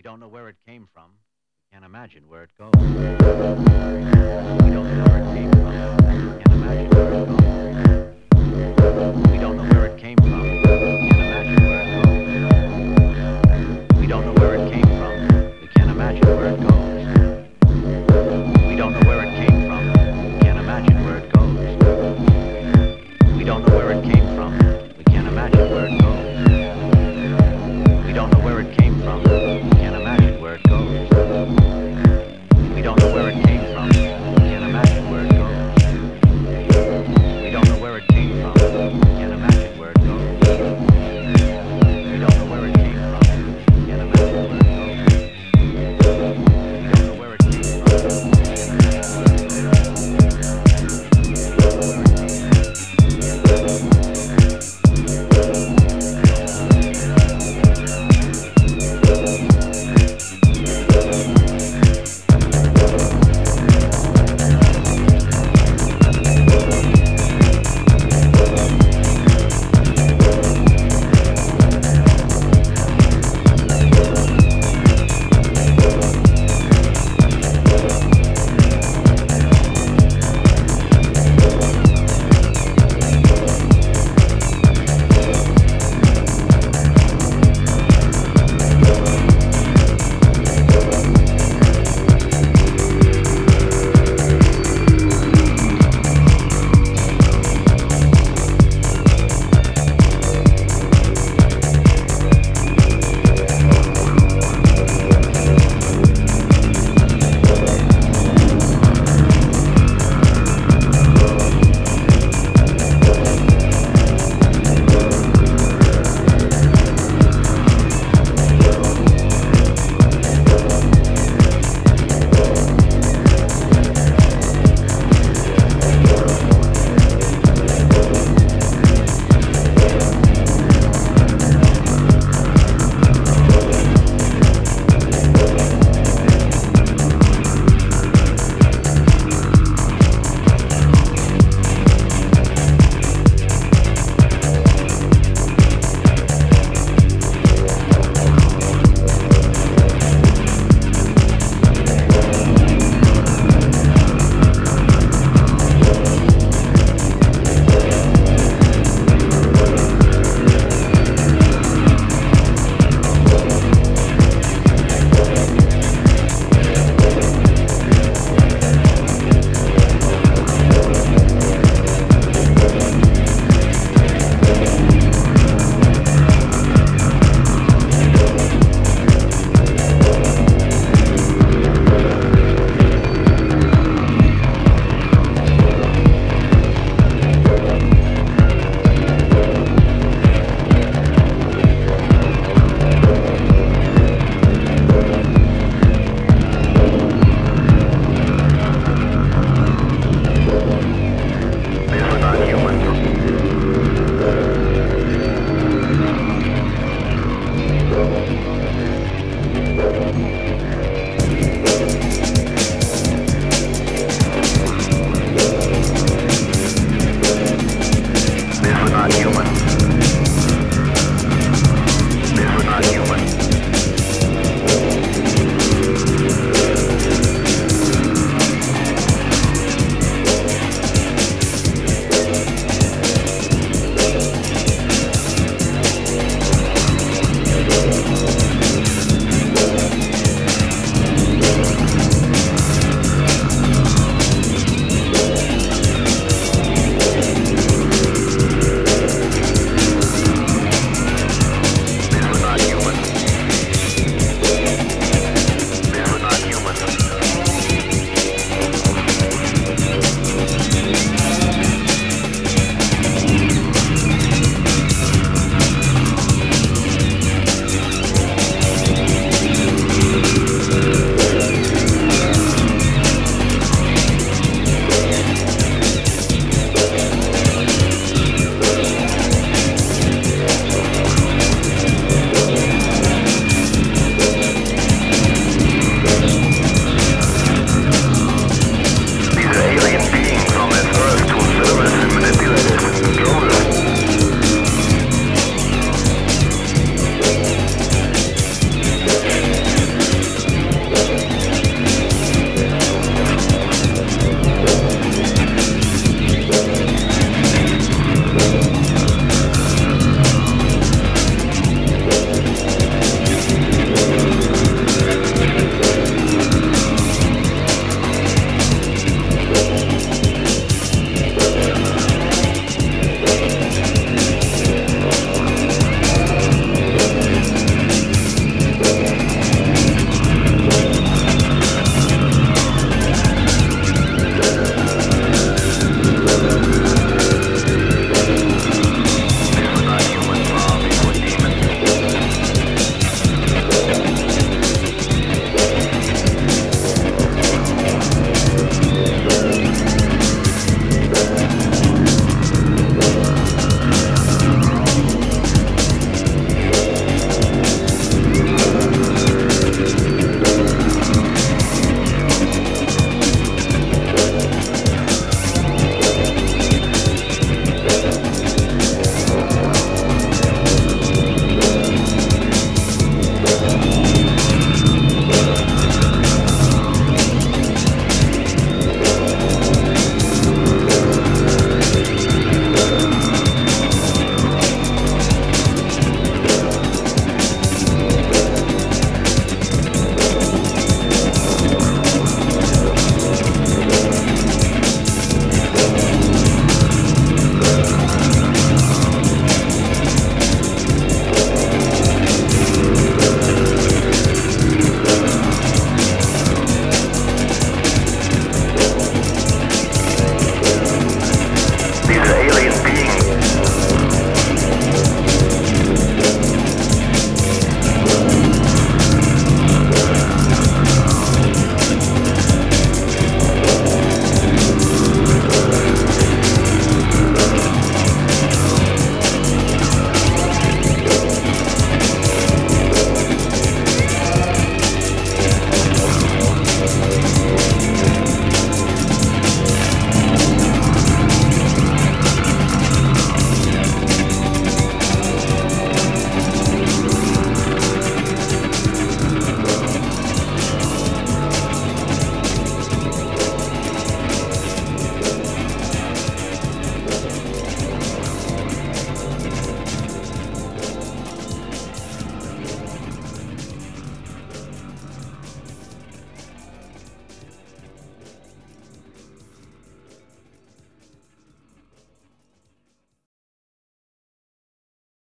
don't know where it came from. We can't imagine where it goes. We don't know where it came from. We can't imagine where it goes. We don't know where it came from. We can't imagine where it goes. We don't know where it came from. We can't imagine where it goes. We don't know where it came from. We can't imagine where it goes. We don't know where it came from. We can't imagine where it goes. We don't know where it came from. We can't imagine where it goes.